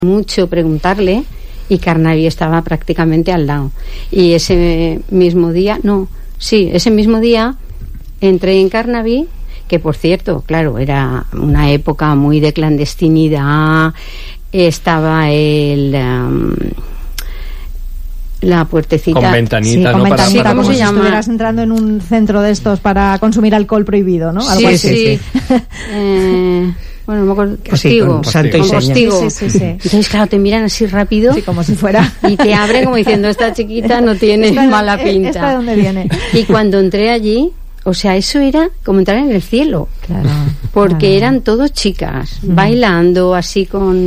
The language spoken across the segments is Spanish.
mucho preguntarle, y Carnaby estaba prácticamente al lado. Y ese mismo día entré en Carnaby, que por cierto, claro, era una época muy de clandestinidad, estaba la puertecita con ventanita, sí, con ventanita, ¿cómo se si llama? Estuvieras entrando en un centro de estos para consumir alcohol prohibido, ¿no? Algo así. Bueno, no me acuerdo. Postigo. Santo y Postigo. Sí. Entonces, claro, te miran así rápido. Sí, como si fuera. Y te abren como diciendo, esta chiquita no tiene mala pinta. ¿Esta de dónde viene? Y cuando entré allí, o sea, eso era como entrar en el cielo. Claro. Porque eran todos chicas, bailando así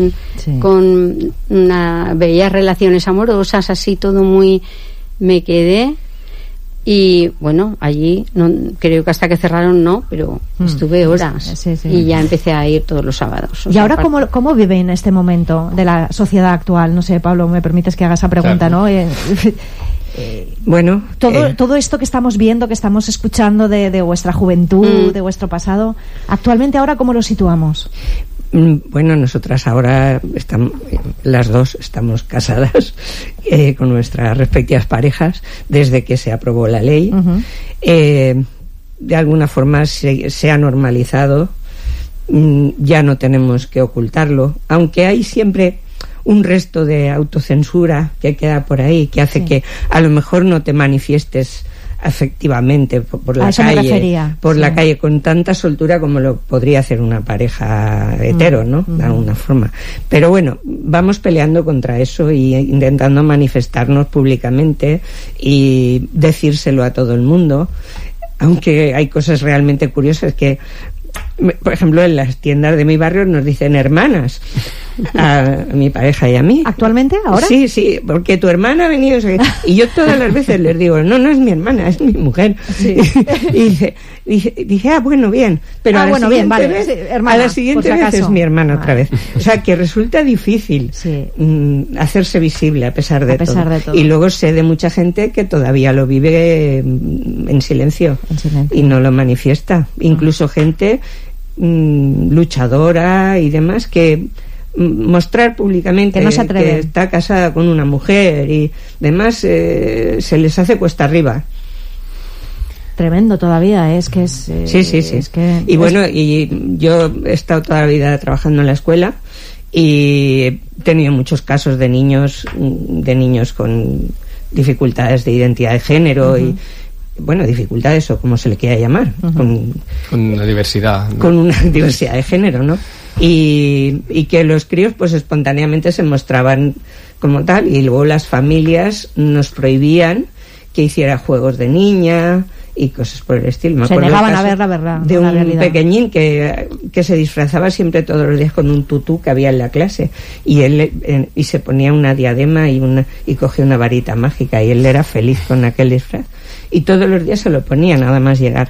veía relaciones amorosas, así todo muy... Me quedé... Y bueno, allí creo que hasta que cerraron pero estuve horas. Sí. Y ya empecé a ir todos los sábados. ¿Y ahora cómo vive en este momento de la sociedad actual? No sé, Pablo, me permites que haga esa pregunta, claro. ¿No? Bueno, todo esto que estamos viendo, que estamos escuchando de vuestra juventud, de vuestro pasado, actualmente ahora ¿cómo lo situamos? Bueno, nosotras ahora las dos estamos casadas con nuestras respectivas parejas desde que se aprobó la ley. De alguna forma se ha normalizado, ya no tenemos que ocultarlo, aunque hay siempre un resto de autocensura que queda por ahí, que hace que a lo mejor no te manifiestes afectivamente por la calle con tanta soltura como lo podría hacer una pareja hetero, ¿no? De alguna forma. Pero bueno, vamos peleando contra eso y intentando manifestarnos públicamente y decírselo a todo el mundo, aunque hay cosas realmente curiosas que, por ejemplo, en las tiendas de mi barrio nos dicen hermanas a mi pareja y a mí. ¿Actualmente? ¿Ahora? Sí, porque tu hermana ha venido y yo todas las veces les digo, no es mi hermana, es mi mujer. Sí. y dice, bueno, bien, pero a la siguiente vez, hermana, a la siguiente vez es mi hermana otra vez. O sea, que resulta difícil hacerse visible a pesar de todo. Y luego sé de mucha gente que todavía lo vive en silencio y no lo manifiesta. Incluso gente luchadora y demás que mostrar públicamente que no se atreve, que está casada con una mujer y demás se les hace cuesta arriba. Tremendo todavía, es que es... Sí. Es que y bueno, y yo he estado toda la vida trabajando en la escuela y he tenido muchos casos de niños con dificultades de identidad de género y bueno, dificultades o como se le quiera llamar, con una diversidad, ¿no? Con una diversidad de género, ¿no? Y que los críos pues espontáneamente se mostraban como tal, y luego las familias nos prohibían que hiciera juegos de niña y cosas por el estilo. Se negaban a ver la verdad de un pequeñín que se disfrazaba siempre todos los días con un tutú que había en la clase, y él y se ponía una diadema y cogía una varita mágica, y él era feliz con aquel disfraz, y todos los días se lo ponía nada más llegar.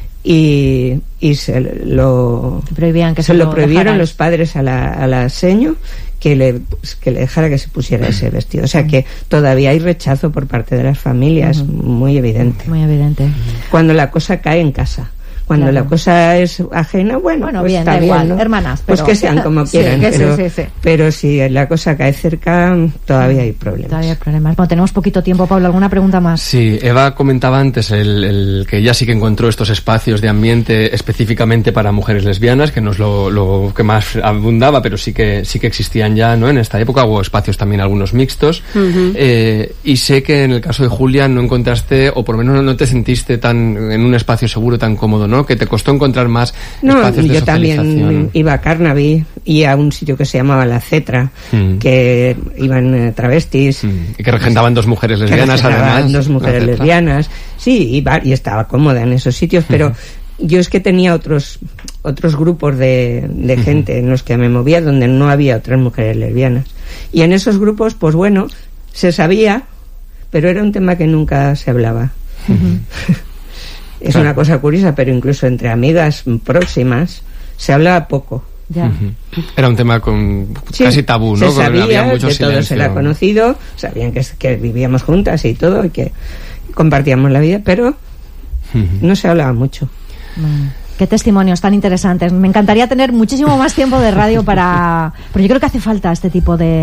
Y se lo prohibieron los padres a la seño que le dejara que se pusiera ese vestido. O sea que todavía hay rechazo por parte de las familias, muy evidente. Muy evidente. Cuando la cosa cae en casa. Cuando la cosa es ajena, bueno pues bien, está da bien, igual, ¿no? hermanas. Pues que sean como quieran, pero si la cosa cae cerca, todavía hay problemas. Bueno, tenemos poquito tiempo, Pablo, ¿alguna pregunta más? Sí, Eva comentaba antes el que ella sí que encontró estos espacios de ambiente específicamente para mujeres lesbianas, que no es lo que más abundaba, pero sí que existían ya, ¿no? En esta época hubo espacios también algunos mixtos, y sé que en el caso de Julia no encontraste, o por lo menos no te sentiste en un espacio seguro, tan cómodo, ¿no? Que te costó encontrar más espacios de yo también iba a Carnaby y a un sitio que se llamaba La Cetra, que iban travestis y que regentaban dos mujeres lesbianas, además. Dos mujeres lesbianas, sí, y estaba cómoda en esos sitios, pero yo es que tenía otros grupos de gente en los que me movía donde no había otras mujeres lesbianas, y en esos grupos pues bueno, se sabía, pero era un tema que nunca se hablaba. Es una cosa curiosa, pero incluso entre amigas próximas se hablaba poco. Ya. Era un tema casi tabú, ¿no? Se sabía, había mucho que silencio. todo se era conocido, sabían que vivíamos juntas y todo, y que compartíamos la vida, pero no se hablaba mucho. Qué testimonios tan interesantes. Me encantaría tener muchísimo más tiempo de radio pero yo creo que hace falta este tipo de